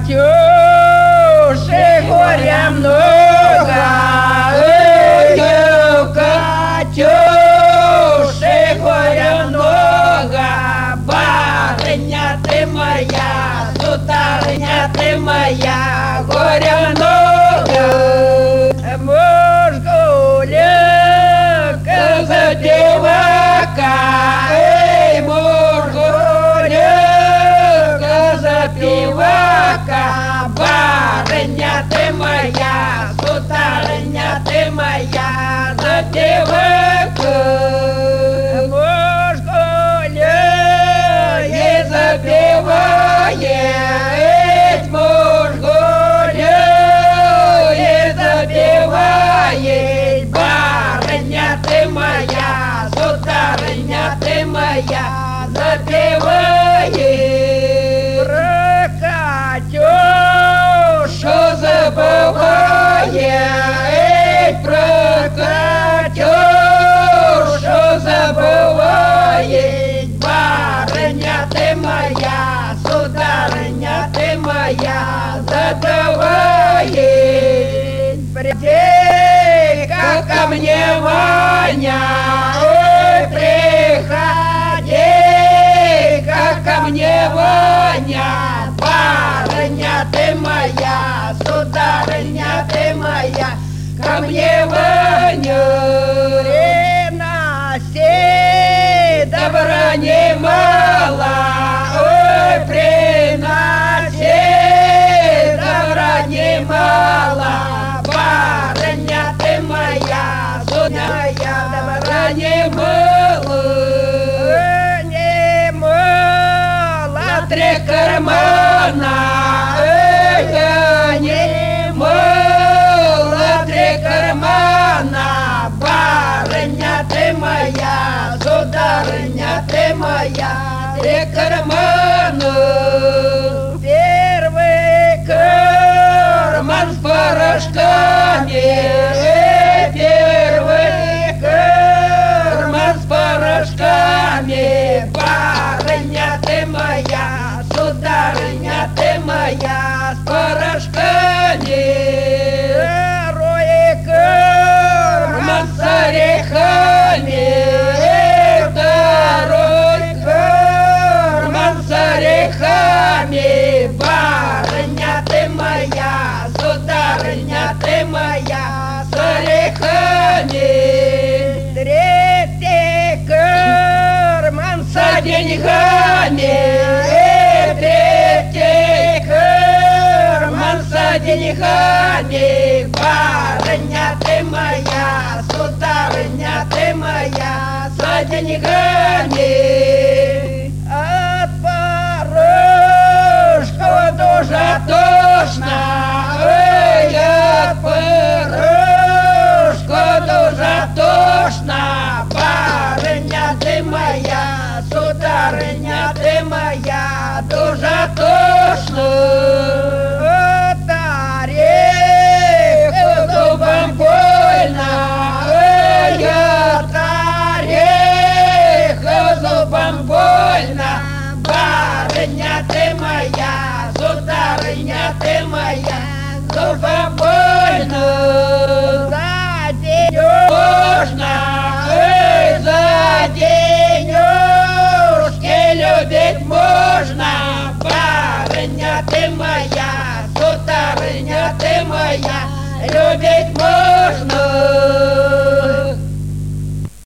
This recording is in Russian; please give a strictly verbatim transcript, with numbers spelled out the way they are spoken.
Катюши горя много, ой, Катюши горя много, барыня ты моя, сударыня ты моя, горя много. Муж гуляк за девака, эй, муж гуляк за пивака, барыня ты моя, сударыня ты моя, за пивака. Муж гуляет, запивает, муж гуляет, запивает, барыня ты моя, сударыня ты моя, запивает. Про Катюшу забывает, про Катюшу забывает, барыня ты моя, сударыня ты моя, забывает. Приди-ка ко мне, Ваня, ой, приходи-ка ко мне, Ваня, барыня ты моя, сударыня ты моя, ко мне, Ваня. Приноси добра немало, ой, приноси добра немало, барыня ты моя, сударыня, добра немало. Немало три кармана, эй, немало три кармана, барыня ты моя, сударыня ты моя, три кармана. Первый карман с порошками, первый карман с порошками, барыня ты моя, сударыня ты моя, с порошками. Второй карман с орехами, второй карман с орехами, барыня ты моя, сударыня ты моя, с орехами. Третий карман с деньгами, третий карман с деньгами, барыня ты моя, сударыня ты моя, с деньгами. От порошков дуже тошно, ой, от порошков дуже тошно, барыня ты моя, сударыня ты моя, дуже тошно. От орехов зубам больно, ой, от орехов зубам больно, барыня ты моя, сударыня ты моя, зубам больно. За денежно, эй, за денежки любить можно, барыня ты моя, сударыня ты моя, любить можно.